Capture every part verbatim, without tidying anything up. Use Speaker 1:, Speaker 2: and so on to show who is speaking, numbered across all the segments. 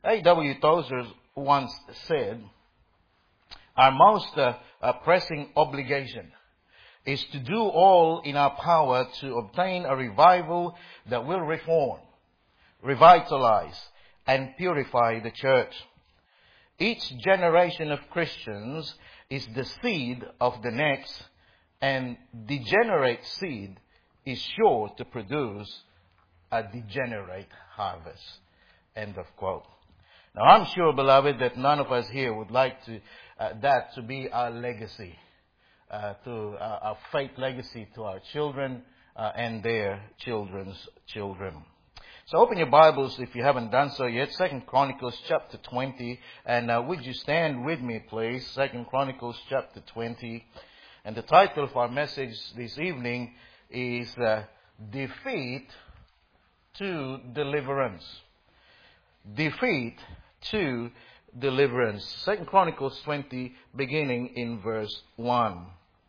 Speaker 1: A W Tozer once said, our most uh, uh, pressing obligation is to do all in our power to obtain a revival that will reform, revitalize, and purify the church. Each generation of Christians is the seed of the next, and degenerate seed is sure to produce a degenerate harvest. End of quote. Now, I'm sure, beloved, that none of us here would like to uh, that to be our legacy, uh, to uh, our faith legacy to our children uh, and their children's children. So open your Bibles, if you haven't done so yet, Second Chronicles chapter twenty. And uh, would you stand with me, please? Second Chronicles chapter twenty. And the title of our message this evening is uh, Defeat to Deliverance. Defeat to Deliverance. Second Chronicles twenty, beginning in verse one.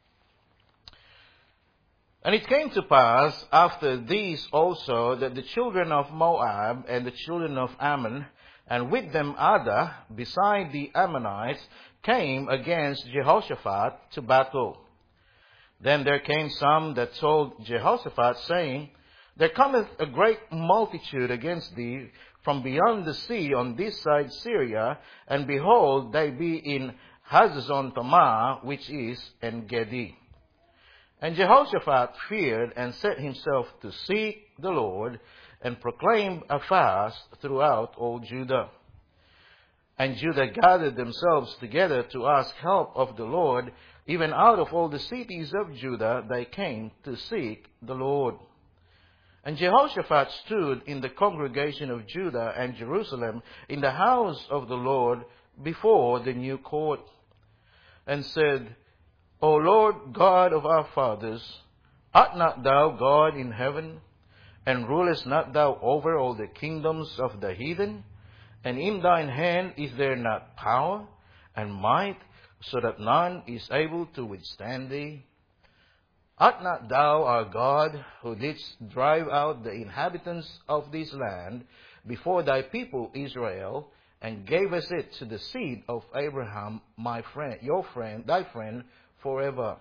Speaker 1: And it came to pass after these also that the children of Moab and the children of Ammon, and with them other, beside the Ammonites, came against Jehoshaphat to battle. Then there came some that told Jehoshaphat, saying, There cometh a great multitude against thee from beyond the sea on this side Syria, and behold, they be in Hazazon Tamar, which is En Gedi. And Jehoshaphat feared and set himself to seek the Lord, and proclaimed a fast throughout all Judah. And Judah gathered themselves together to ask help of the Lord. Even out of all the cities of Judah they came to seek the Lord. And Jehoshaphat stood in the congregation of Judah and Jerusalem in the house of the Lord before the new court, and said, O Lord God of our fathers, art not thou God in heaven? And rulest not thou over all the kingdoms of the heathen? And in thine hand is there not power and might, so that none is able to withstand thee? Art not thou our God, who didst drive out the inhabitants of this land before thy people Israel, and gave us it to the seed of Abraham, my friend, your friend, thy friend, forever?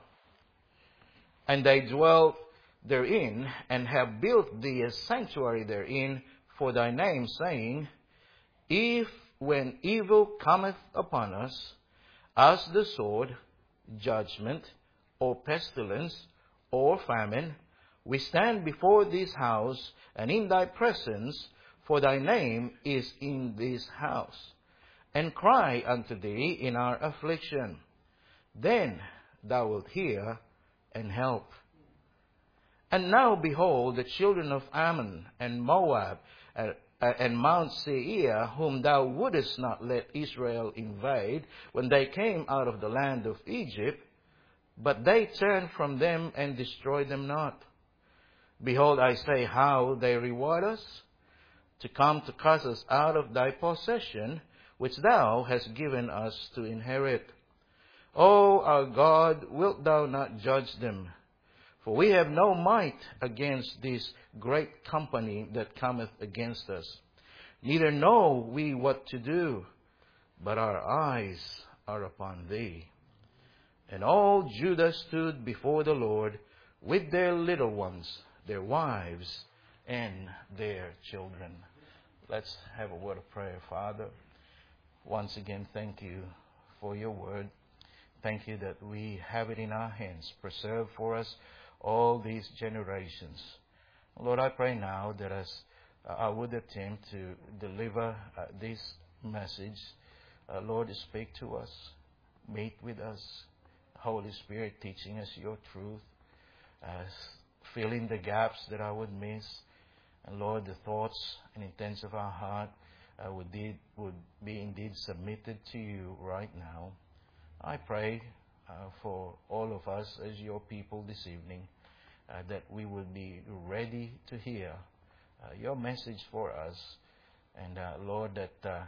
Speaker 1: And they dwell therein, and have built thee a sanctuary therein for thy name, saying, If when evil cometh upon us, as the sword, judgment, or pestilence, or famine, we stand before this house and in thy presence, for thy name is in this house, and cry unto thee in our affliction. Then thou wilt hear and help. And now behold, the children of Ammon and Moab and, and Mount Seir, whom thou wouldest not let Israel invade when they came out of the land of Egypt, but they turned from them and destroyed them not. Behold, I say how they reward us, to come to cast us out of thy possession, which thou hast given us to inherit. O our God, wilt thou not judge them? For we have no might against this great company that cometh against us. Neither know we what to do, but our eyes are upon thee. And all Judah stood before the Lord with their little ones, their wives, and their children. Let's have a word of prayer. Father, once again, thank you for your word. Thank you that we have it in our hands. Preserve for us all these generations. Lord, I pray now that as I would attempt to deliver uh, this message, uh, Lord, speak to us, meet with us. Holy Spirit, teaching us your truth, uh, fill in the gaps that I would miss. And Lord, the thoughts and intents of our heart uh, would, did, would be indeed submitted to you right now. I pray uh, for all of us as your people this evening uh, that we would be ready to hear uh, your message for us. And uh, Lord, that uh,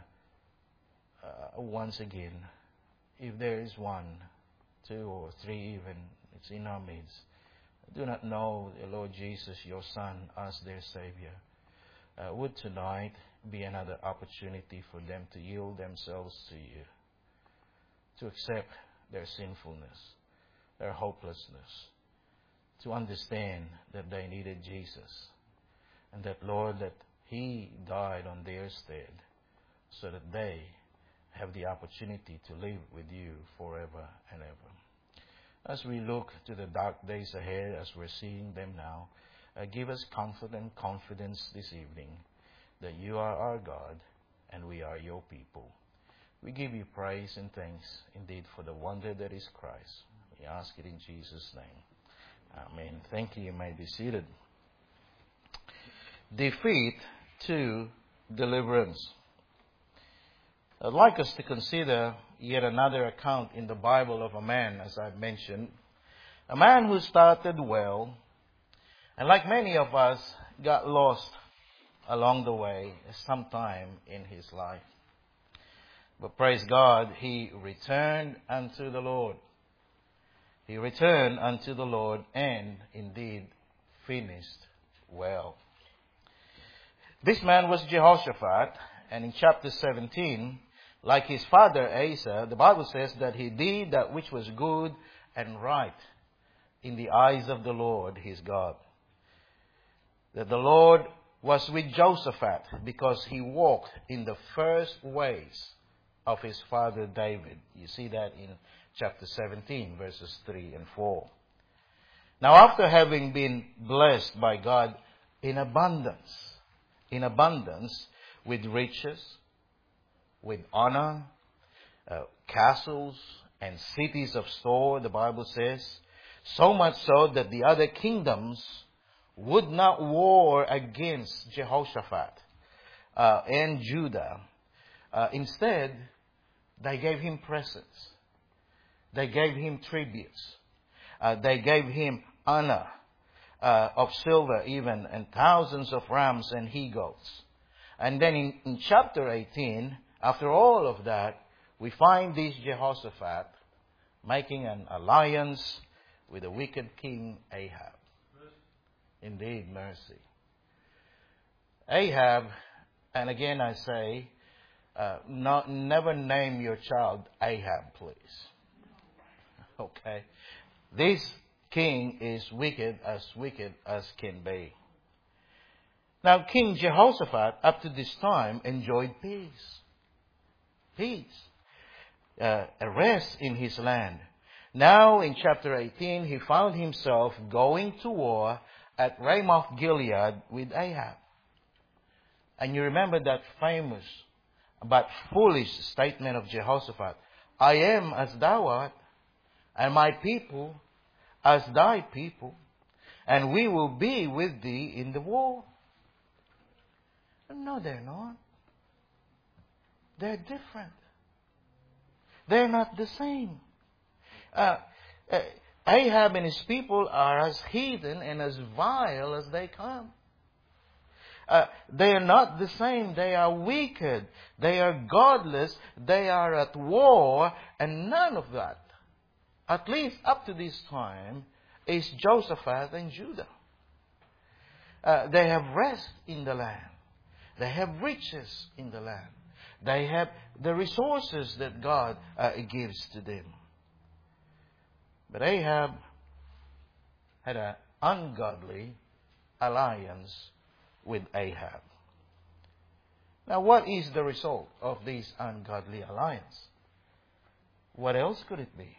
Speaker 1: uh, once again, if there is one, two or three even, it's in our midst, do not know the Lord Jesus, your Son, as their Savior, uh, would tonight be another opportunity for them to yield themselves to you, to accept their sinfulness, their hopelessness, to understand that they needed Jesus, and that, Lord, that He died on their stead so that they have the opportunity to live with you forever and ever. As we look to the dark days ahead, as we're seeing them now, uh, give us comfort and confidence this evening that you are our God and we are your people. We give you praise and thanks indeed for the wonder that is Christ. We ask it in Jesus' name. Amen. Thank you. You may be seated. Defeat to deliverance. I'd like us to consider yet another account in the Bible of a man, as I've mentioned. A man who started well, and like many of us, got lost along the way sometime in his life. But praise God, he returned unto the Lord. He returned unto the Lord and indeed finished well. This man was Jehoshaphat, and in chapter seventeen, like his father Asa, the Bible says that he did that which was good and right in the eyes of the Lord his God. That the Lord was with Jehoshaphat because he walked in the first ways of his father David. You see that in chapter seventeen, verses three and four. Now, after having been blessed by God in abundance, in abundance with riches, with honor, uh, castles and cities of store, the Bible says, so much so that the other kingdoms would not war against Jehoshaphat uh, and Judah. Uh, instead, they gave him presents. They gave him tributes. Uh, they gave him honor uh, of silver even, and thousands of rams and he-goats. And then in, in chapter eighteen, after all of that, we find this Jehoshaphat making an alliance with the wicked king Ahab. Indeed, mercy. Ahab, and again I say, uh, not, never name your child Ahab, please. Okay? This king is wicked, as wicked as can be. Now, King Jehoshaphat, up to this time, enjoyed peace. Peace. Uh, a rest in his land. Now, in chapter eighteen, he found himself going to war at Ramoth Gilead with Ahab. And you remember that famous but foolish statement of Jehoshaphat, I am as thou art, and my people as thy people, and we will be with thee in the war. No, they're not. They're different. They're not the same. Uh, uh, Ahab and his people are as heathen and as vile as they come. Uh, they are not the same. They are wicked. They are godless. They are at war. And none of that, at least up to this time, is Jehoshaphat and Judah. Uh, they have rest in the land. They have riches in the land. They have the resources that God uh, gives to them. But Ahab had an ungodly alliance with Ahab. Now, what is the result of this ungodly alliance? What else could it be?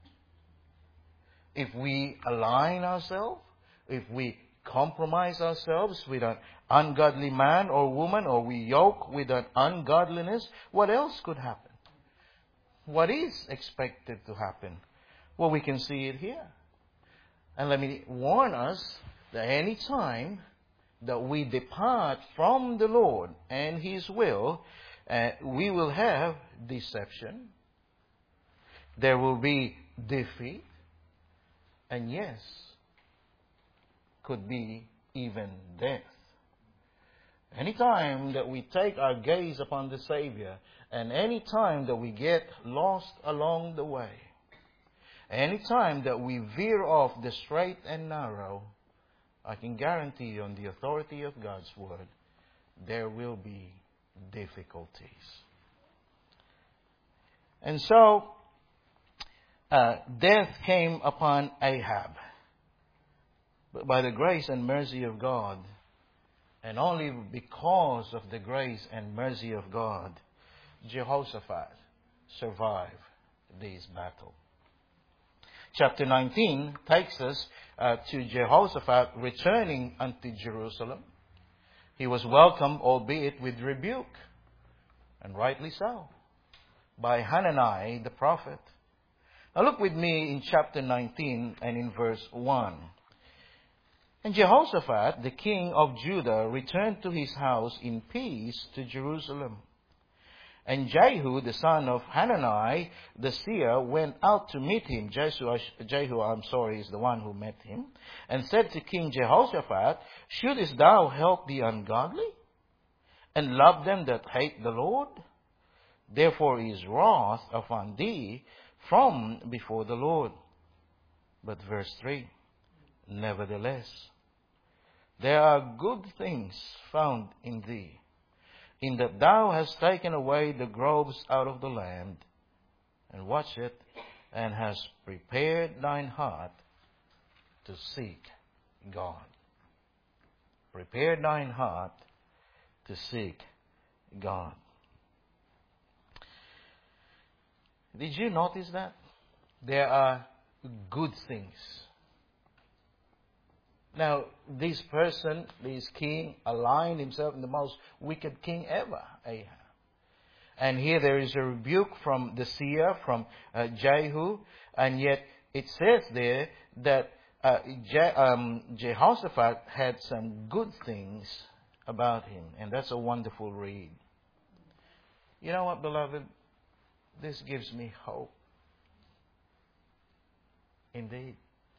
Speaker 1: If we align ourselves, if we compromise ourselves with an ungodly man or woman, or we yoke with an ungodliness, what else could happen? What is expected to happen? Well, we can see it here. And let me warn us that any time that we depart from the Lord and His will, uh, we will have deception. There will be defeat. And yes, could be even death. Any time that we take our gaze upon the Savior, and any time that we get lost along the way, any time that we veer off the straight and narrow, I can guarantee you on the authority of God's Word, there will be difficulties. And so, uh, death came upon Ahab. But by the grace and mercy of God, and only because of the grace and mercy of God, Jehoshaphat survived this battle. Chapter nineteen takes us uh, to Jehoshaphat returning unto Jerusalem. He was welcomed, albeit with rebuke, and rightly so, by Hanani the prophet. Now look with me in chapter nineteen and in verse one. And Jehoshaphat, the king of Judah, returned to his house in peace to Jerusalem. And Jehu, the son of Hanani, the seer, went out to meet him. Jehu, Jehu, I'm sorry, is the one who met him, and said to King Jehoshaphat, shouldest thou help the ungodly, and love them that hate the Lord? Therefore is wrath upon thee from before the Lord. But verse three, nevertheless, there are good things found in thee, in that thou hast taken away the groves out of the land, and watch it, and hast prepared thine heart to seek God. Prepare thine heart to seek God. Did you notice that? There are good things. Now, this person, this king, aligned himself in the most wicked king ever, Ahab. And here there is a rebuke from the seer, from uh, Jehu, and yet it says there that uh, Je- um, Jehoshaphat had some good things about him, and that's a wonderful read. You know what, beloved? This gives me hope. Indeed.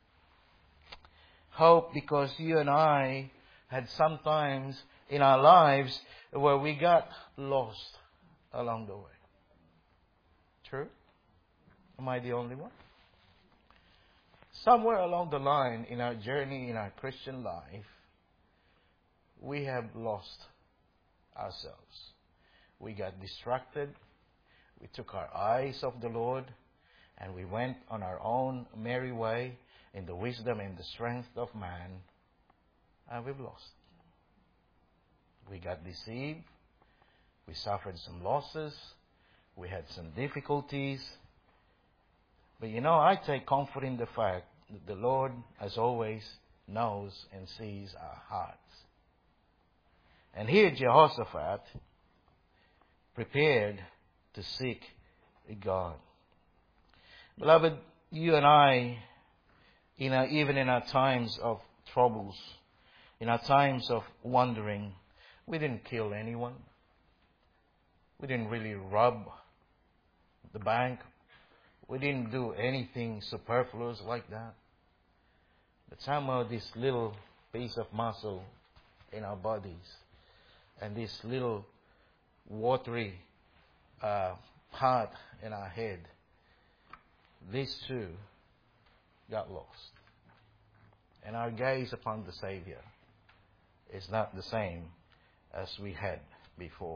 Speaker 1: Hope, because you and I had sometimes in our lives where we got lost along the way. True? Am I the only one? Somewhere along the line in our journey, in our Christian life, we have lost ourselves. We got distracted. We took our eyes off the Lord, and we went on our own merry way in the wisdom and the strength of man, and we've lost. We got deceived. We suffered some losses. We had some difficulties. But you know, I take comfort in the fact that the Lord, as always, knows and sees our hearts. And here Jehoshaphat prepared to seek God. Beloved, you and I, in our, even in our times of troubles, in our times of wandering, we didn't kill anyone. We didn't really rob the bank. We didn't do anything superfluous like that. But somehow this little piece of muscle in our bodies and this little watery uh, part in our head, these two got lost. And our gaze upon the Savior is not the same as we had before.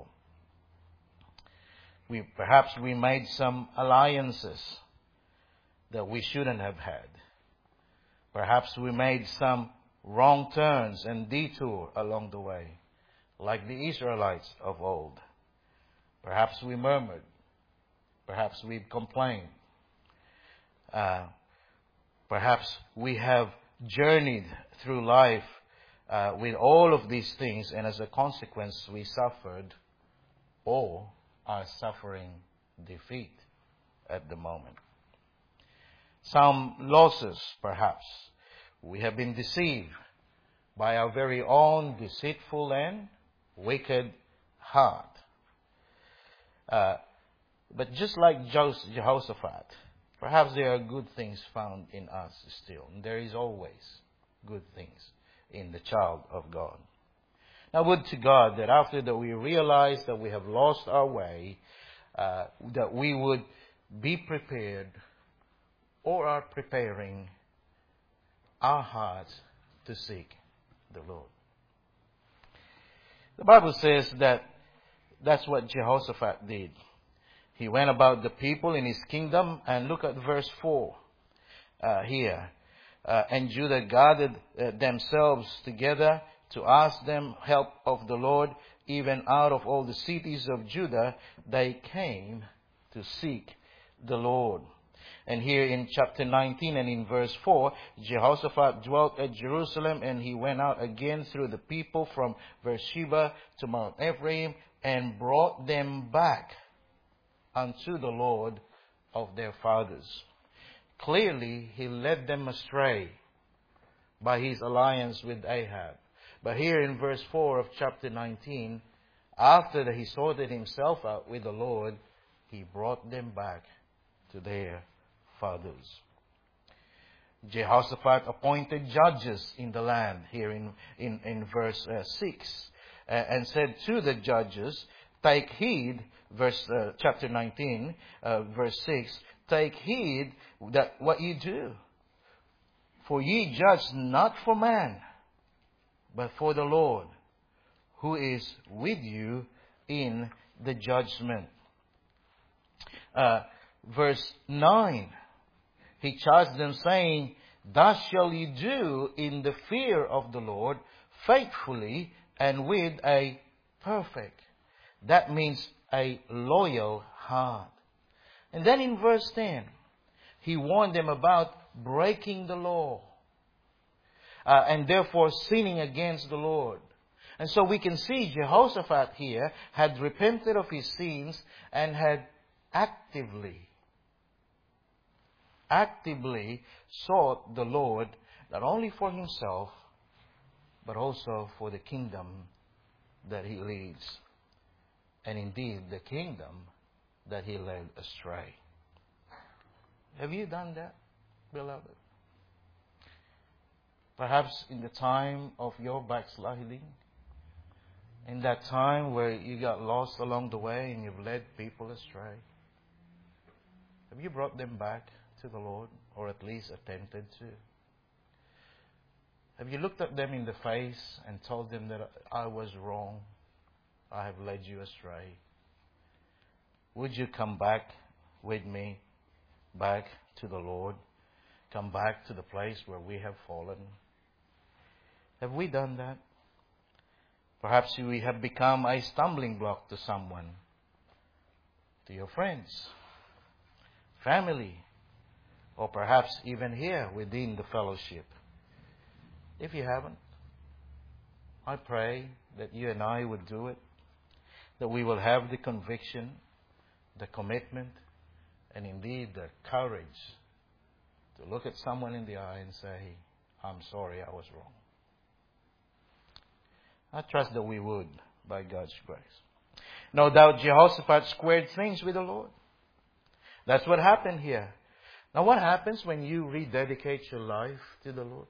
Speaker 1: We perhaps we made some alliances that we shouldn't have had. Perhaps we made some wrong turns and detour along the way, like the Israelites of old. Perhaps we murmured. Perhaps we complained. Uh, perhaps we have journeyed through life uh, with all of these things, and as a consequence we suffered or are suffering defeat at the moment. Some losses, perhaps. We have been deceived by our very own deceitful and wicked heart. Uh, but just like Jehoshaphat, perhaps there are good things found in us still. And there is always good things in the child of God. Now, would to God that after that we realize that we have lost our way, uh, that we would be prepared or are preparing our hearts to seek the Lord. The Bible says that That's what Jehoshaphat did. He went about the people in his kingdom, and look at verse four uh, here. Uh, and Judah gathered uh, themselves together to ask them help of the Lord. Even out of all the cities of Judah, they came to seek the Lord. And here in chapter nineteen and in verse four, Jehoshaphat dwelt at Jerusalem, and he went out again through the people from Beersheba to Mount Ephraim, and brought them back unto the Lord of their fathers. Clearly, he led them astray by his alliance with Ahab. But here in verse four of chapter nineteen, after that he sorted himself out with the Lord, he brought them back to their fathers. Jehoshaphat appointed judges in the land, here in, in, in verse uh, six, uh, and said to the judges, take heed, verse uh, chapter nineteen, uh, verse six, take heed that what ye do. For ye judge not for man, but for the Lord, who is with you in the judgment. Uh, verse nine, he charged them, saying, thus shall ye do in the fear of the Lord, faithfully and with a perfect. That means a loyal heart. And then in verse ten, he warned them about breaking the law. Uh, and therefore sinning against the Lord. And so we can see Jehoshaphat here had repented of his sins and had actively, actively sought the Lord, not only for himself, but also for the kingdom that he leads. And indeed, the kingdom that he led astray. Have you done that, beloved? Perhaps in the time of your backsliding, in that time where you got lost along the way and you've led people astray. Have you brought them back to the Lord, or at least attempted to? Have you looked at them in the face and told them that I was wrong, I have led you astray? Would you come back with me, back to the Lord? Come back to the place where we have fallen? Have we done that? Perhaps we have become a stumbling block to someone, to your friends, family, or perhaps even here within the fellowship. If you haven't, I pray that you and I would do it, that we will have the conviction, the commitment, and indeed the courage to look at someone in the eye and say, I'm sorry, I was wrong. I trust that we would, by God's grace. No doubt Jehoshaphat squared things with the Lord. That's what happened here. Now what happens when you rededicate your life to the Lord?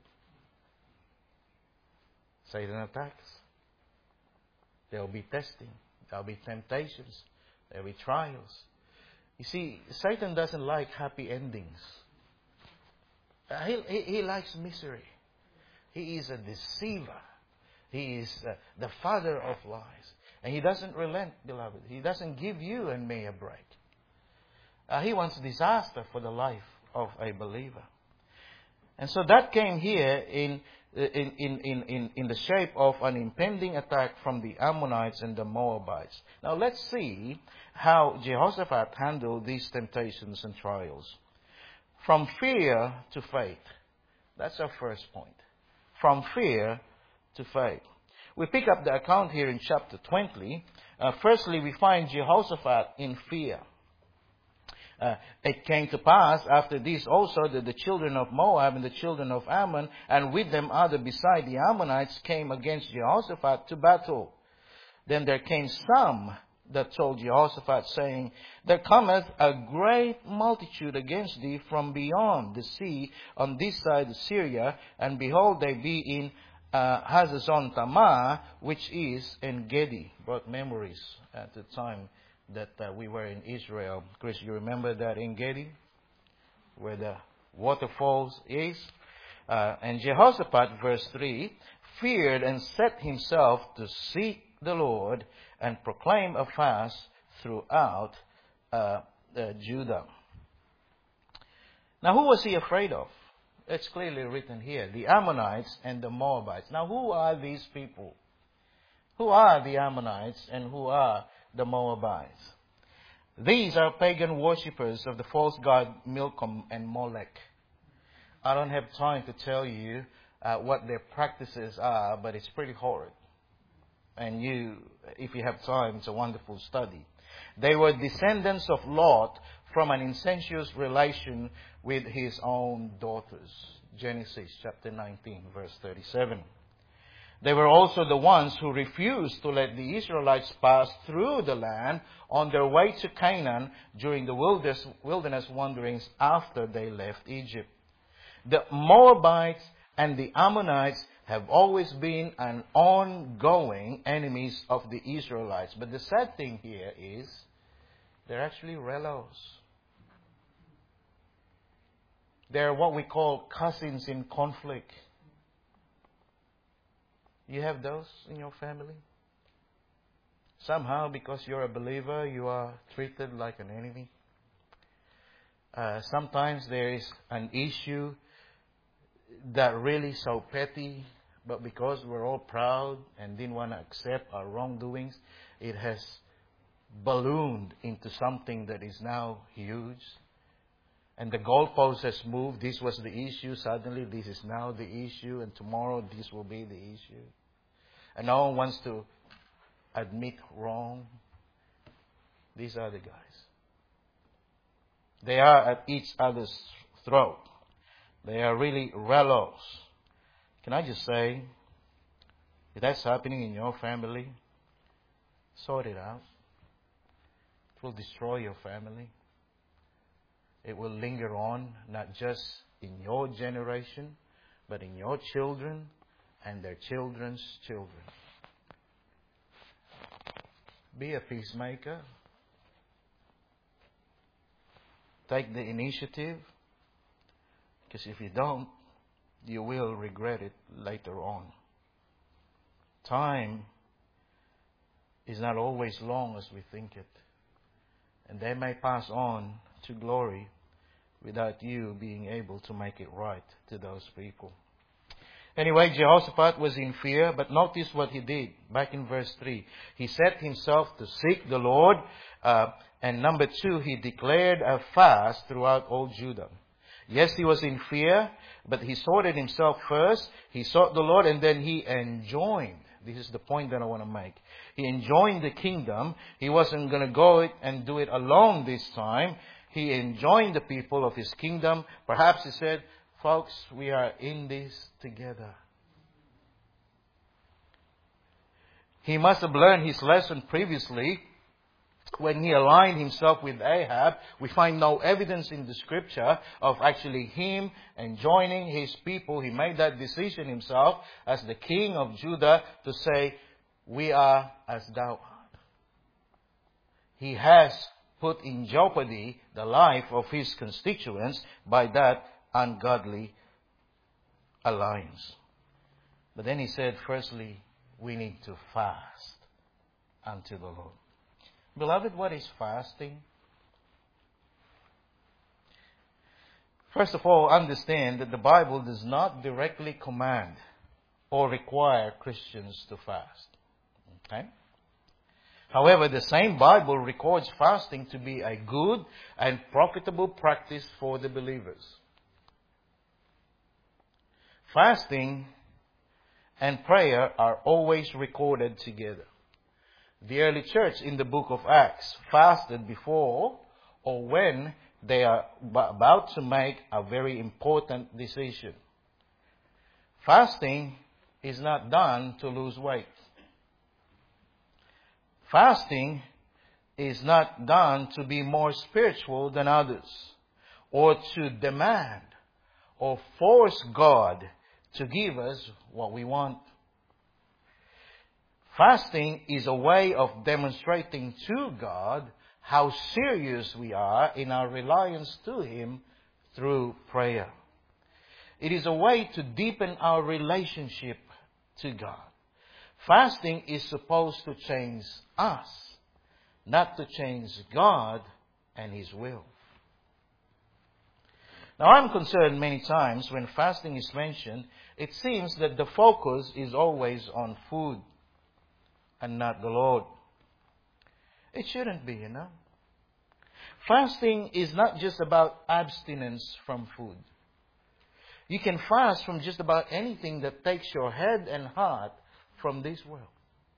Speaker 1: Satan attacks. There will be testing. There will be temptations. There will be trials. You see, Satan doesn't like happy endings. Uh, he, he, he likes misery. He is a deceiver. He is uh, the father of lies. And he doesn't relent, beloved. He doesn't give you and me a break. Uh, he wants disaster for the life of a believer. And so that came here in, in, in, in, in the shape of an impending attack from the Ammonites and the Moabites. Now let's see how Jehoshaphat handled these temptations and trials. From fear to faith. That's our first point. From fear to faith. We pick up the account here in chapter twenty. Uh, firstly, we find Jehoshaphat in fear. Uh, it came to pass after this also that the children of Moab and the children of Ammon, and with them other beside the Ammonites, came against Jehoshaphat to battle. Then there came some that told Jehoshaphat, saying, there cometh a great multitude against thee from beyond the sea on this side of Syria, and behold, they be in uh, Hazazon Tamar, which is En Gedi. Brought memories at the time that uh, we were in Israel. Chris, you remember that En Gedi, where the waterfalls is? Uh, and Jehoshaphat, verse three, feared and set himself to seek the Lord and proclaim a fast throughout uh, uh, Judah. Now, who was he afraid of? It's clearly written here, the Ammonites and the Moabites. Now, who are these people? Who are the Ammonites and who are the Moabites? These are pagan worshippers of the false god Milcom and Molech. I don't have time to tell you uh, what their practices are, but it's pretty horrid. And you, if you have time, it's a wonderful study. They were descendants of Lot from an incestuous relation with his own daughters. Genesis chapter nineteen, verse thirty-seven. They were also the ones who refused to let the Israelites pass through the land on their way to Canaan during the wilderness wanderings after they left Egypt. The Moabites and the Ammonites have always been an ongoing enemies of the Israelites. But the sad thing here is they're actually relatives. They're what we call cousins in conflict. You have those in your family? Somehow, because you're a believer, you are treated like an enemy. Uh, sometimes there is an issue that really so petty, but because we're all proud and didn't want to accept our wrongdoings, it has ballooned into something that is now huge. And the goalpost has moved. This was the issue. Suddenly this is now the issue. And tomorrow this will be the issue. And no one wants to admit wrong. These are the guys. They are at each other's throat. They are really relatives. Can I just say, if that's happening in your family, sort it out. It will destroy your family. It will linger on, not just in your generation, but in your children and their children's children. Be a peacemaker. Take the initiative. Because if you don't, you will regret it later on. Time is not always long as we think it. And they may pass on to glory without you being able to make it right to those people. Anyway, Jehoshaphat was in fear, but notice what he did. Back in verse three. He set himself to seek the Lord. Uh, and number two, he declared a fast throughout all Judah. Yes, he was in fear, but he sorted himself first. He sought the Lord and then he enjoined. This is the point that I want to make. He enjoined the kingdom. He wasn't going to go and do it alone this time. He enjoined the people of his kingdom. Perhaps he said, folks, we are in this together. He must have learned his lesson previously when he aligned himself with Ahab. We find no evidence in the scripture of actually him enjoining his people. He made that decision himself as the king of Judah to say, we are as thou art. He has put in jeopardy the life of his constituents by that ungodly alliance. But then he said, firstly, we need to fast unto the Lord. Beloved, what is fasting? First of all, understand that the Bible does not directly command or require Christians to fast. Okay? However, the same Bible records fasting to be a good and profitable practice for the believers. Fasting and prayer are always recorded together. The early church in the book of Acts fasted before or when they are about to make a very important decision. Fasting is not done to lose weight. Fasting is not done to be more spiritual than others or to demand or force God to give us what we want. Fasting is a way of demonstrating to God how serious we are in our reliance to Him through prayer. It is a way to deepen our relationship to God. Fasting is supposed to change us, not to change God and His will. Now, I'm concerned many times when fasting is mentioned, it seems that the focus is always on food and not the Lord. It shouldn't be, you know. Fasting is not just about abstinence from food. You can fast from just about anything that takes your head and heart from this world.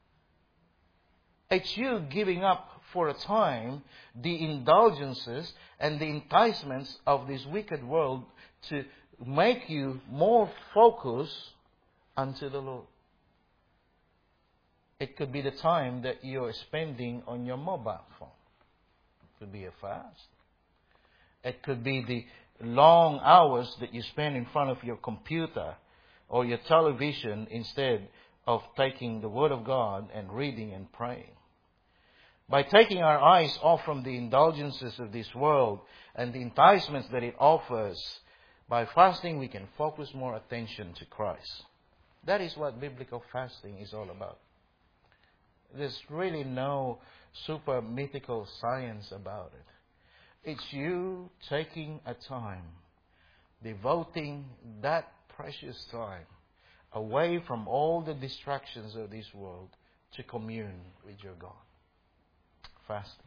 Speaker 1: It's you giving up for a time the indulgences and the enticements of this wicked world to make you more focused unto the Lord. It could be the time that you're spending on your mobile phone. It could be a fast. It could be the long hours that you spend in front of your computer or your television instead of taking the Word of God and reading and praying. By taking our eyes off from the indulgences of this world and the enticements that it offers, by fasting we can focus more attention to Christ. That is what biblical fasting is all about. There's really no super mythical science about it. It's you taking a time, devoting that precious time away from all the distractions of this world to commune with your God. Fasting.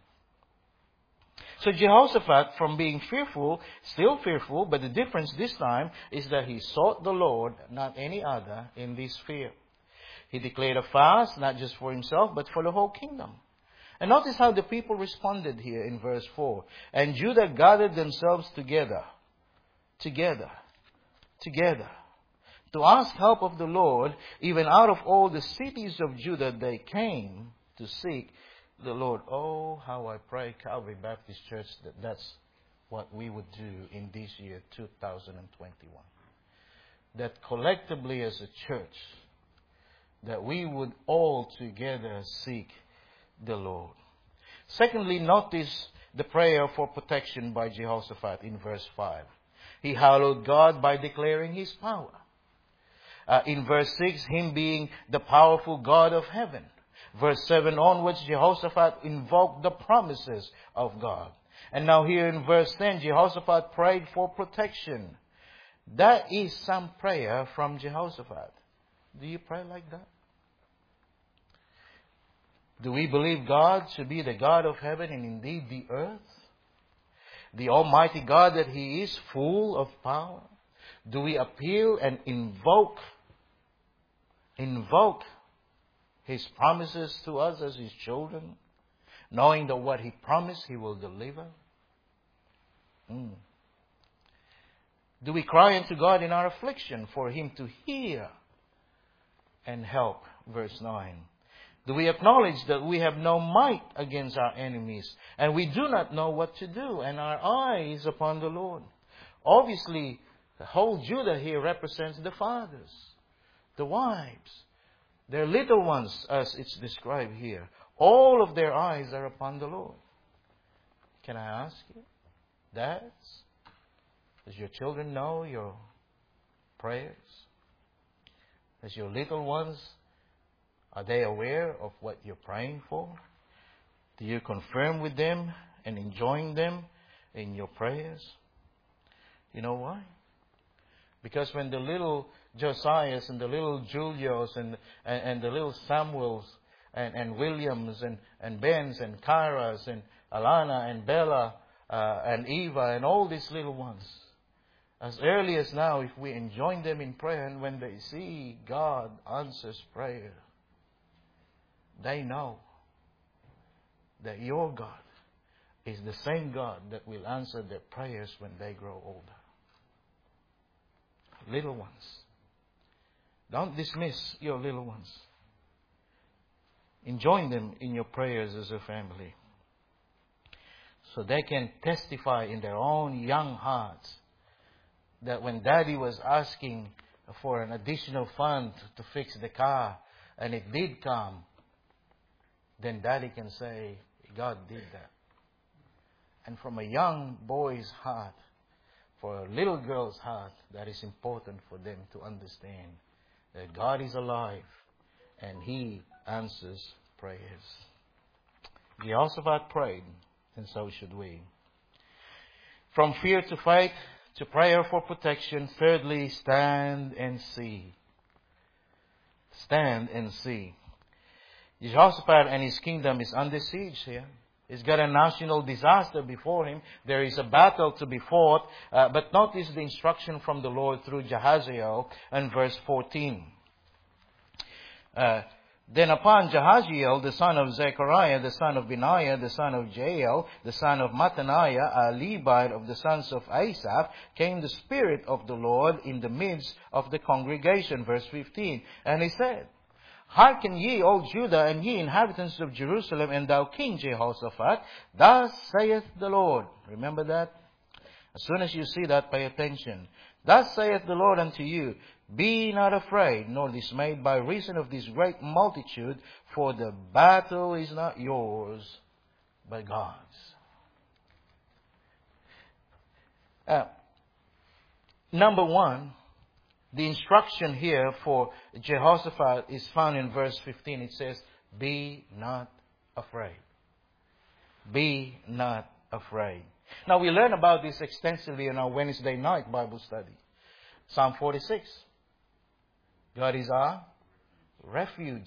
Speaker 1: So Jehoshaphat, from being fearful, still fearful, but the difference this time is that he sought the Lord, not any other, in this fear. He declared a fast, not just for himself, but for the whole kingdom. And notice how the people responded here in verse four. And Judah gathered themselves together, together, together, to ask help of the Lord. Even out of all the cities of Judah they came to seek the Lord. Oh, how I pray, Calvary Baptist Church, that that's what we would do in this year, two thousand twenty-one. That collectively as a church, that we would all together seek the Lord. Secondly, notice the prayer for protection by Jehoshaphat in verse five. He hallowed God by declaring His power. Uh, in verse six, Him being the powerful God of heaven. Verse seven onwards, Jehoshaphat invoked the promises of God. And now here in verse ten, Jehoshaphat prayed for protection. That is some prayer from Jehoshaphat. Do you pray like that? Do we believe God to be the God of heaven and indeed the earth? The Almighty God that He is, full of power? Do we appeal and invoke, invoke His promises to us as His children, knowing that what He promised He will deliver? Mm. Do we cry unto God in our affliction for Him to hear and help? Verse nine. Do we acknowledge that we have no might against our enemies and we do not know what to do, and our eye is upon the Lord? Obviously, the whole Judah here represents the fathers, the wives, their little ones, as it's described here. All of their eyes are upon the Lord. Can I ask you, dads, does your children know your prayers? Does your little ones, are they aware of what you're praying for? Do you confirm with them and enjoin them in your prayers? You know why? Because when the little Josiahs and the little Julios and, and, and the little Samuels and, and Williams and, and Bens and Kyras and Alana and Bella uh, and Eva and all these little ones, as early as now, if we enjoin them in prayer, and when they see God answers prayer, they know that your God is the same God that will answer their prayers when they grow older. Little ones, don't dismiss your little ones. Enjoin them in your prayers as a family, so they can testify in their own young hearts that when Daddy was asking for an additional fund to fix the car, and it did come, then Daddy can say, God did that. And from a young boy's heart, for a little girl's heart, that is important for them to understand that God is alive and He answers prayers. Jehoshaphat prayed, and so should we. From fear to faith, to prayer for protection. Thirdly, stand and see. Stand and see. Jehoshaphat and his kingdom is under siege here. He's got a national disaster before him. There is a battle to be fought. Uh, but notice the instruction from the Lord through Jahaziel in verse fourteen. Uh, Then upon Jahaziel, the son of Zechariah, the son of Benaiah, the son of Jael, the son of Mattaniah, a Levite of the sons of Asaph, came the Spirit of the Lord in the midst of the congregation. Verse fifteen. And he said, Hearken ye, all Judah, and ye inhabitants of Jerusalem, and thou King Jehoshaphat, thus saith the Lord. Remember that? As soon as you see that, pay attention. Thus saith the Lord unto you, Be not afraid, nor dismayed by reason of this great multitude, for the battle is not yours, but God's. Uh, number one, the instruction here for Jehoshaphat is found in verse fifteen. It says, Be not afraid. Be not afraid. Now, we learn about this extensively in our Wednesday night Bible study. Psalm forty-six. God is our refuge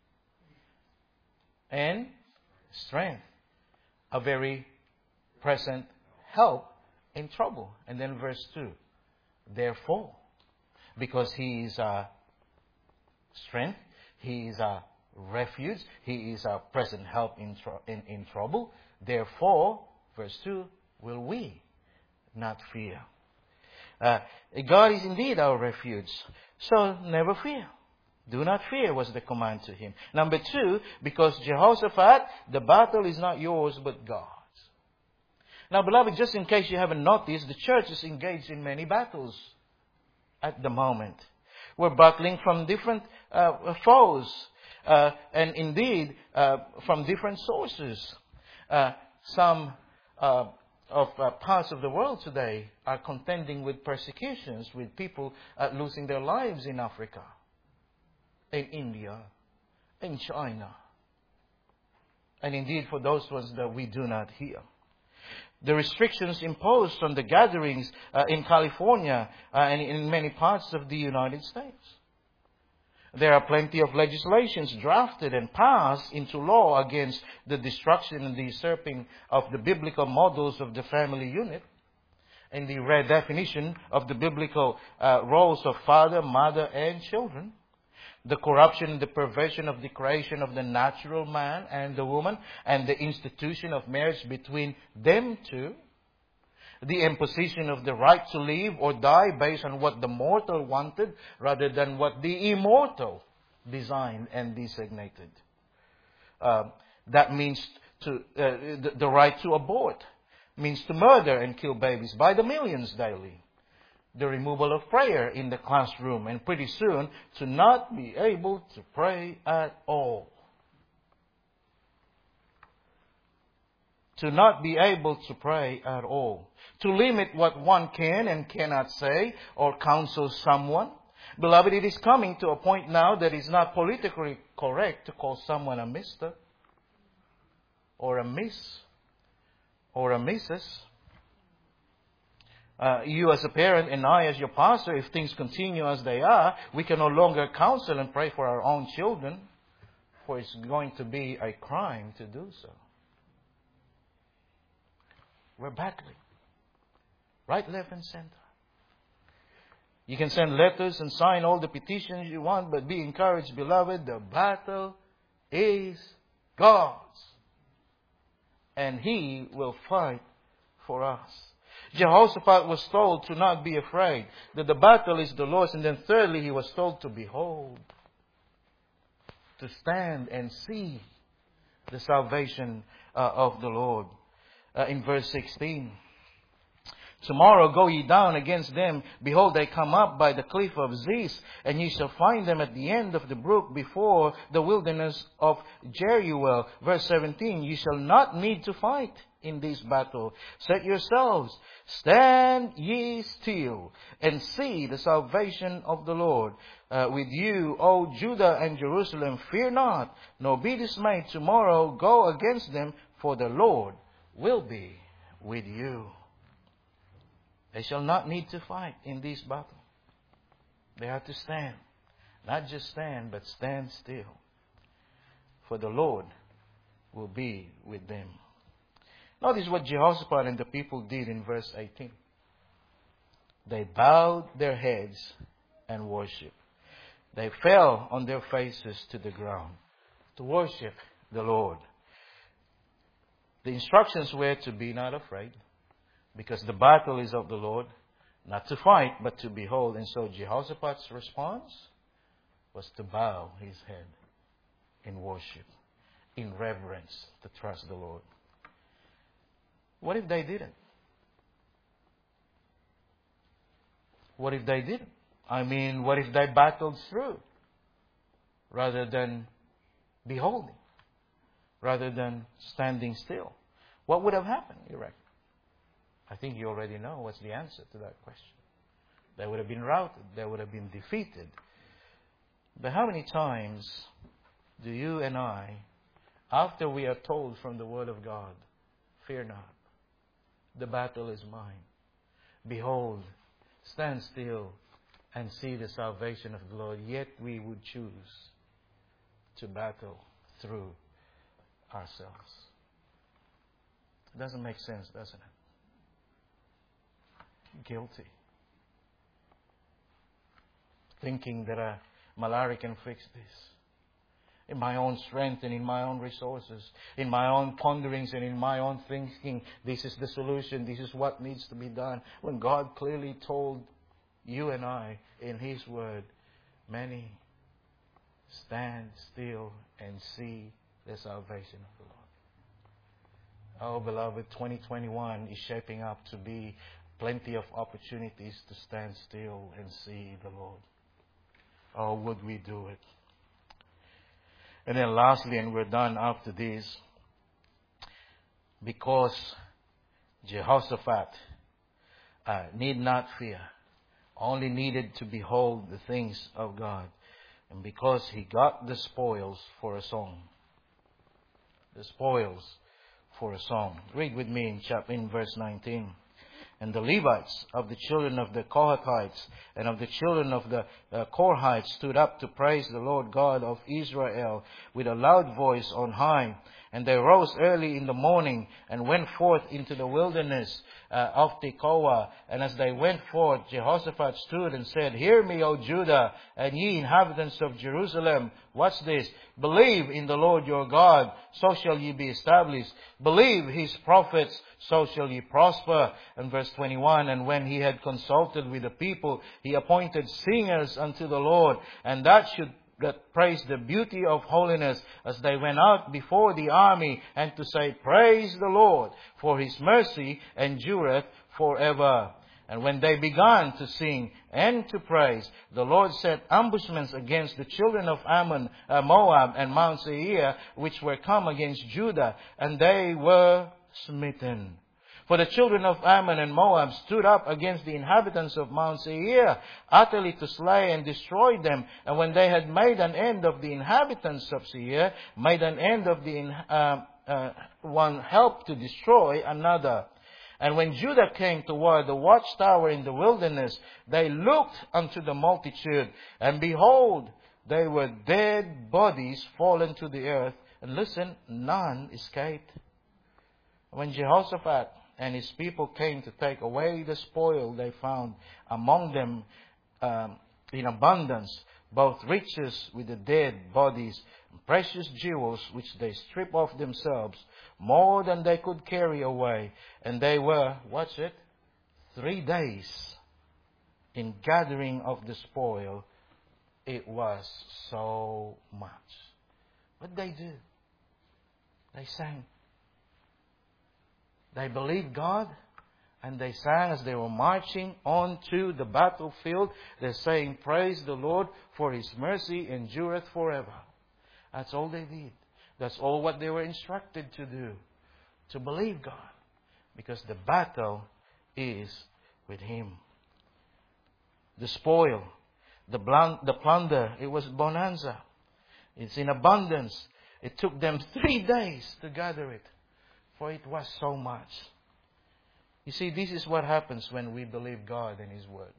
Speaker 1: and strength, a very present help in trouble. And then verse two. Therefore, because He is our strength, He is our refuge, He is our present help in, tr- in, in trouble. Therefore, verse two, will we not fear? Uh, God is indeed our refuge. So never fear. Do not fear was the command to him. Number two, because Jehoshaphat, the battle is not yours but God's. Now, beloved, just in case you haven't noticed, the church is engaged in many battles at the moment. We're battling from different uh, foes. Uh, and indeed, uh, from different sources. Uh, some uh, of uh, parts of the world today are contending with persecutions, with people uh, losing their lives in Africa, in India, in China. And indeed, for those ones that we do not hear. The restrictions imposed on the gatherings uh, in California uh, and in many parts of the United States. There are plenty of legislations drafted and passed into law against the destruction and the usurping of the biblical models of the family unit and the redefinition of the biblical uh, roles of father, mother, and children. The corruption and the perversion of the creation of the natural man and the woman and the institution of marriage between them two. The imposition of the right to live or die based on what the mortal wanted rather than what the immortal designed and designated. Uh, that means to uh, the, the right to abort, means to murder and kill babies by the millions daily. The removal of prayer in the classroom, and pretty soon to not be able to pray at all. To not be able to pray at all. To limit what one can and cannot say or counsel someone. Beloved, it is coming to a point now that it's not politically correct to call someone a mister or a miss or a missus Uh, you as a parent and I as your pastor, if things continue as they are, we can no longer counsel and pray for our own children, for it's going to be a crime to do so. We're battling. Right, left, and center. You can send letters and sign all the petitions you want, but be encouraged, beloved, the battle is God's. And He will fight for us. Jehoshaphat was told to not be afraid, that the battle is the Lord's. And then thirdly, he was told to behold, to stand and see the salvation uh, of the Lord. Uh, in verse sixteen, Tomorrow go ye down against them. Behold, they come up by the cliff of Ziz, and ye shall find them at the end of the brook before the wilderness of Jeruel. Verse seventeen, ye shall not need to fight in this battle. Set yourselves, stand ye still, and see the salvation of the Lord uh, with you, O Judah and Jerusalem. Fear not, nor be dismayed. Tomorrow go against them, for the Lord will be with you. They shall not need to fight in this battle. They have to stand. Not just stand, but stand still. For the Lord will be with them. Notice what Jehoshaphat and the people did in verse eighteen. They bowed their heads and worshipped. They fell on their faces to the ground to worship the Lord. The instructions were to be not afraid, because the battle is of the Lord, not to fight, but to behold. And so Jehoshaphat's response was to bow his head in worship, in reverence, to trust the Lord. What if they didn't? What if they didn't? I mean, what if they battled through rather than beholding, rather than standing still? What would have happened, you reckon? I think you already know what's the answer to that question. They would have been routed. They would have been defeated. But how many times do you and I, after we are told from the Word of God, fear not, the battle is mine. Behold, stand still and see the salvation of the Lord, yet we would choose to battle through ourselves. It doesn't make sense, doesn't it? Guilty. Thinking that a malaria can fix this. In my own strength and in my own resources, in my own ponderings and in my own thinking, this is the solution, this is what needs to be done. When God clearly told you and I in His Word, many stand still and see the salvation of the Lord. Oh, beloved, twenty twenty-one is shaping up to be plenty of opportunities to stand still and see the Lord. Oh, would we do it? And then lastly, and we're done after this, because Jehoshaphat uh, need not fear, only needed to behold the things of God, and because he got the spoils for a song. The spoils for a song. Read with me in chapter in verse nineteen. And the Levites of the children of the Kohathites and of the children of the uh, Korhites stood up to praise the Lord God of Israel with a loud voice on high. And they rose early in the morning and went forth into the wilderness uh, of Tekoa. And as they went forth, Jehoshaphat stood and said, Hear me, O Judah, and ye inhabitants of Jerusalem. Watch this. Believe in the Lord your God, so shall ye be established. Believe His prophets, so shall ye prosper. And verse twenty-one, And when he had consulted with the people, he appointed singers unto the Lord, and that should that praised the beauty of holiness as they went out before the army, and to say, Praise the Lord, for His mercy endureth forever. And when they began to sing and to praise, the Lord set ambushments against the children of Ammon, uh, Moab, and Mount Seir, which were come against Judah, and they were smitten. For the children of Ammon and Moab stood up against the inhabitants of Mount Seir, utterly to slay and destroy them. And when they had made an end of the inhabitants of Seir, made an end of the uh, uh, one helped to destroy another. And when Judah came toward the watchtower in the wilderness, they looked unto the multitude, and behold, they were dead bodies fallen to the earth. And listen, none escaped. When Jehoshaphat and his people came to take away the spoil, they found among them um, in abundance both riches with the dead bodies, and precious jewels which they stripped off themselves, more than they could carry away. And they were, watch it, three days in gathering of the spoil. It was so much. What did they do? They sang. They believed God, And they sang as they were marching on to the battlefield. They're saying, "Praise the Lord, for His mercy endureth forever." That's all they did. That's all what they were instructed to do. To believe God. Because the battle is with Him. The spoil, the, blan- the plunder, it was bonanza. It's in abundance. It took them three days to gather it. For it was so much. You see, this is what happens when we believe God and His Word.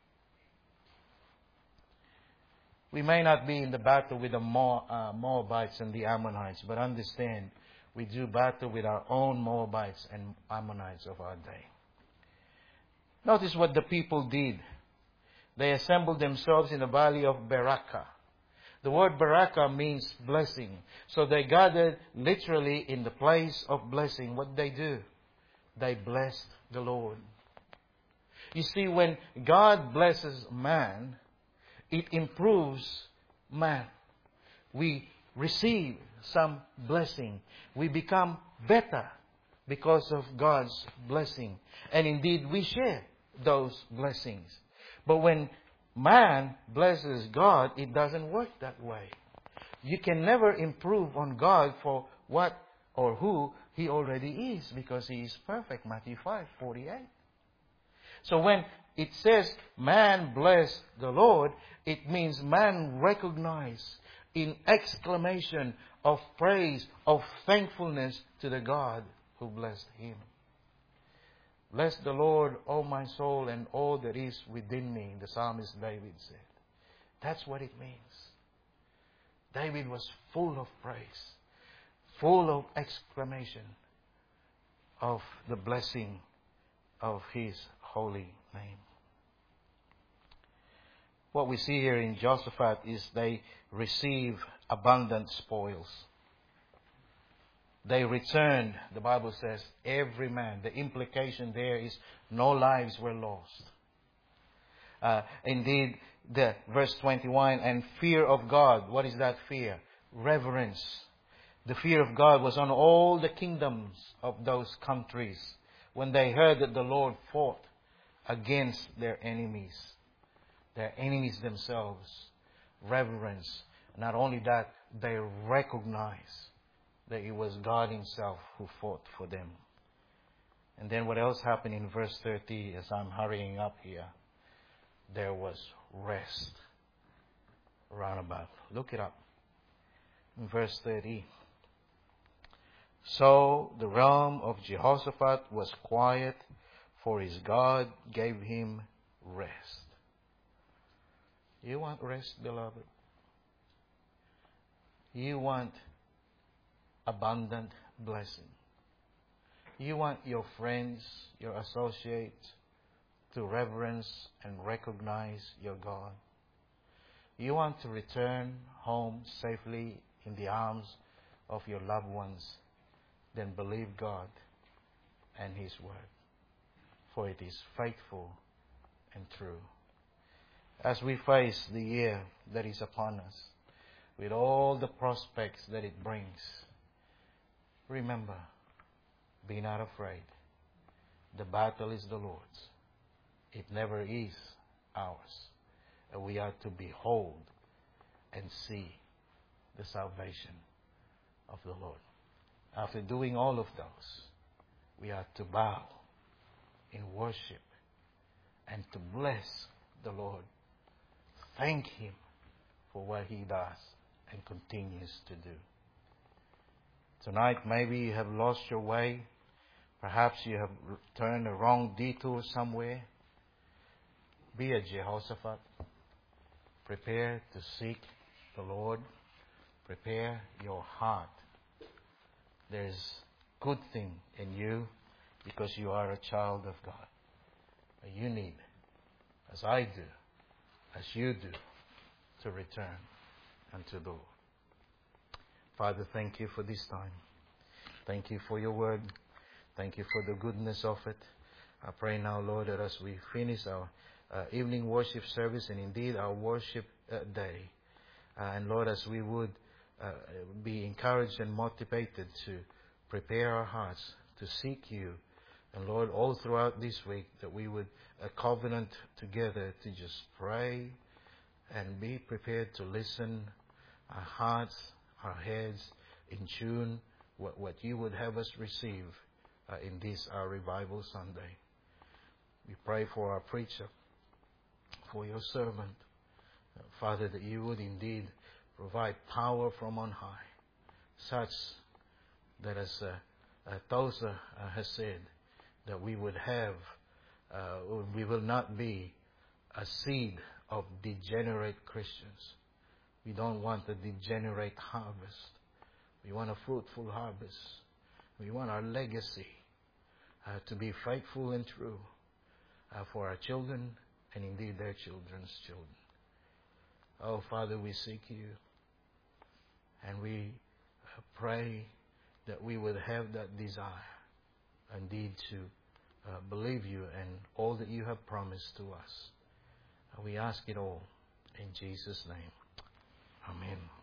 Speaker 1: We may not be in the battle with the Moabites and the Ammonites, but understand, we do battle with our own Moabites and Ammonites of our day. Notice what the people did. They assembled themselves in the valley of Beraka. The word Beraka means blessing. So they gathered literally in the place of blessing. What did they do? They blessed the Lord. You see, when God blesses man, it improves man. We receive some blessing. We become better because of God's blessing. And indeed, we share those blessings. But when man blesses God, it doesn't work that way. You can never improve on God for what or who He already is, because He is perfect. Matthew five forty-eight. So when it says man bless the Lord, it means man recognize in exclamation of praise, of thankfulness to the God who blessed him. Bless the Lord, O my soul, and all that is within me, the psalmist David said. That's what it means. David was full of praise, full of exclamation of the blessing of His holy name. What we see here in Jehoshaphat is they receive abundant spoils. They returned, the Bible says, every man. The implication there is no lives were lost. Uh, indeed, the verse twenty-one, and fear of God. What is that fear? Reverence. The fear of God was on all the kingdoms of those countries when they heard that the Lord fought against their enemies. Their enemies themselves. Reverence. Not only that, they recognize that it was God Himself who fought for them. And then what else happened in verse thirty, as I'm hurrying up here? There was rest round about. Look it up. In verse thirty. So the realm of Jehoshaphat was quiet, for his God gave him rest. You want rest, beloved? You want abundant blessing. You want your friends, your associates to reverence and recognize your God. You want to return home safely in the arms of your loved ones. Then believe God and His Word, for it is faithful and true. As we face the year that is upon us, with all the prospects that it brings, remember, be not afraid. The battle is the Lord's. It never is ours. And we are to behold and see the salvation of the Lord. After doing all of those, we are to bow in worship and to bless the Lord. Thank Him for what He does and continues to do. Tonight, maybe you have lost your way. Perhaps you have turned a wrong detour somewhere. Be a Jehoshaphat. Prepare to seek the Lord. Prepare your heart. There's good thing in you because you are a child of God. But you need, as I do, as you do, to return unto the Lord. Father, thank You for this time. Thank You for Your word. Thank You for the goodness of it. I pray now, Lord, that as we finish our uh, evening worship service and indeed our worship uh, day, uh, and Lord, as we would uh, be encouraged and motivated to prepare our hearts to seek You And Lord, all throughout this week, that we would uh, covenant together to just pray and be prepared to listen, our hearts, our heads in tune, what, what you would have us receive uh, in this, our Revival Sunday. We pray for our preacher, for your servant, uh, Father, that you would indeed provide power from on high, such that as uh, uh, Tosa uh, has said, that we would have, uh, we will not be a seed of degenerate Christians. We don't want a degenerate harvest. We want a fruitful harvest. We want our legacy uh, to be faithful and true uh, for our children and indeed their children's children. Oh, Father, we seek you, and we uh, pray that we would have that desire indeed to uh, believe you and all that you have promised to us. Uh, we ask it all in Jesus' name. Amen.